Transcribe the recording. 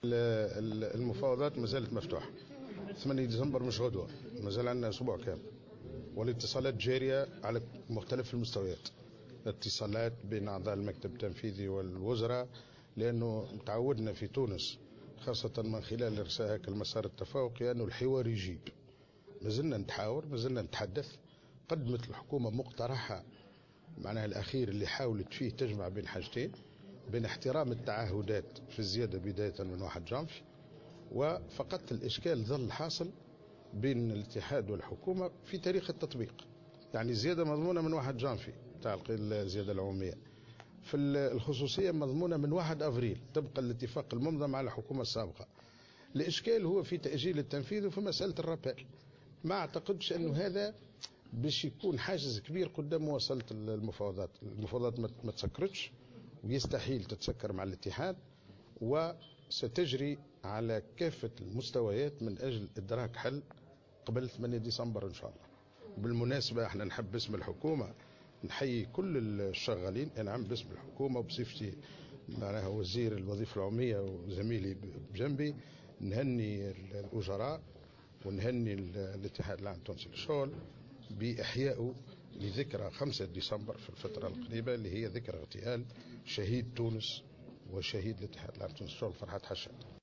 المفاوضات ما زالت مفتوحة. 8 ديسمبر مش غدوة، ما زال عندنا أسبوع كامل، والاتصالات جارية على مختلف المستويات. اتصالات بين أعضاء المكتب التنفيذي والوزراء، لأنه تعودنا في تونس خاصة من خلال إرساء المسار التفوقي أنه الحوار يجيب. ما زلنا نتحاور، ما زلنا نتحدث. قدمت الحكومة مقترحها معناها الأخير اللي حاولت فيه تجمع بين حاجتين، بين احترام التعهدات في الزيادة بداية من 1 جانفي، وفقط الإشكال ظل حاصل بين الاتحاد والحكومة في تاريخ التطبيق. يعني الزيادة مضمونة من 1 جانفي تاع الزيادة العمومية، في الخصوصية مضمونة من 1 أفريل طبقا للاتفاق الممضى مع الحكومة السابقة. الإشكال هو في تأجيل التنفيذ وفي مسألة الرابيل. ما أعتقدش أنه هذا باش يكون حاجز كبير قدام مواصلة المفاوضات. المفاوضات ما تسكرتش ويستحيل تتسكر مع الاتحاد، وستجري على كافة المستويات من أجل إدراك حل قبل 8 ديسمبر إن شاء الله. بالمناسبة احنا نحب باسم الحكومة نحيي كل الشغالين، نعم باسم الحكومة وبصفتي معناها وزير الوظيفة العمومية وزميلي بجنبي، نهني الأجراء ونهني الاتحاد العام التونسي للشغل بإحيائه لذكرى 5 ديسمبر في الفترة القريبة، اللي هي ذكرى اغتيال شهيد تونس وشهيد الاتحاد العام التونسي للشغل فرحات حشا.